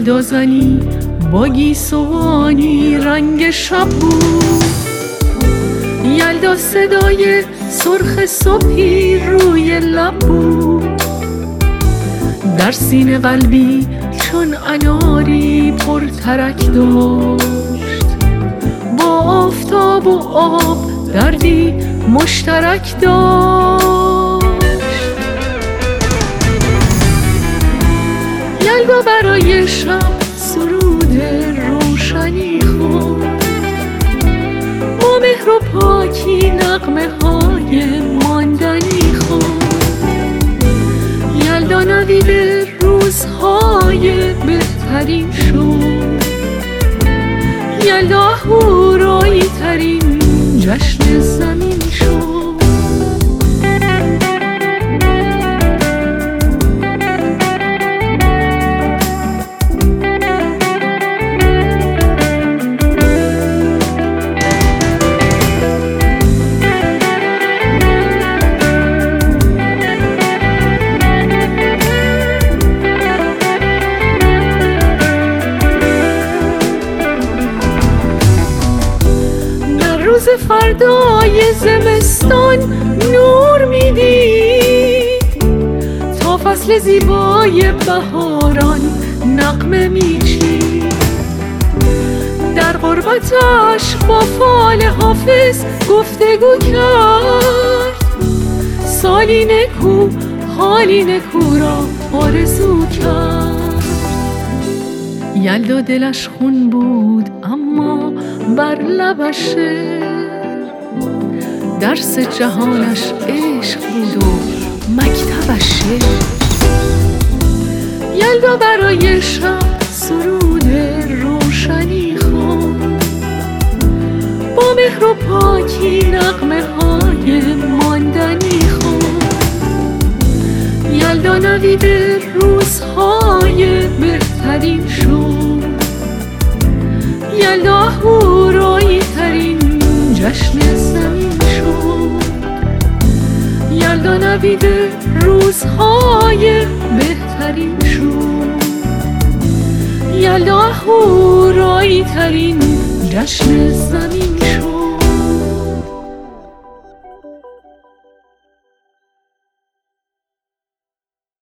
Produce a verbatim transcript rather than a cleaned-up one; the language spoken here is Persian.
یلدا زنی با گیسوانی رنگ شب بود. یلدا صدای سرخ صبحی روی لب بود. در سینه قلبی چون اناری پر ترک داشت. با آفتاب و آب دردی مشترک داشت. یلدا برای شب سرود روشنی خواند. با مهر و پاکی نغمه های ماندنی خواند. یلدا نوید روزهای بهترین شد. یلدا هورایی ترین جشن زمین شد. روز فردای زمستان نور میدید. تا فصل زیبای بهاران نغمه میچید. در غربتش با فال حافظ گفتگو کرد. سالی نکو حالی نکو را آرزو کرد. یلدا دلش خون بود اما بر لبش شعر. درس جهانش عشق بود و مکتبش شعر. یلدا برای شب سرود روشنی خواند. با مهر و پاکی نغمه های ماندنی خواند. یلدا نوید روزهای بهترین شد. یلدا هورایی ترین جشن زمین شد. یلدا نوید روزهای بهترین شد. یلدا هورایی ترین جشن زمین شد.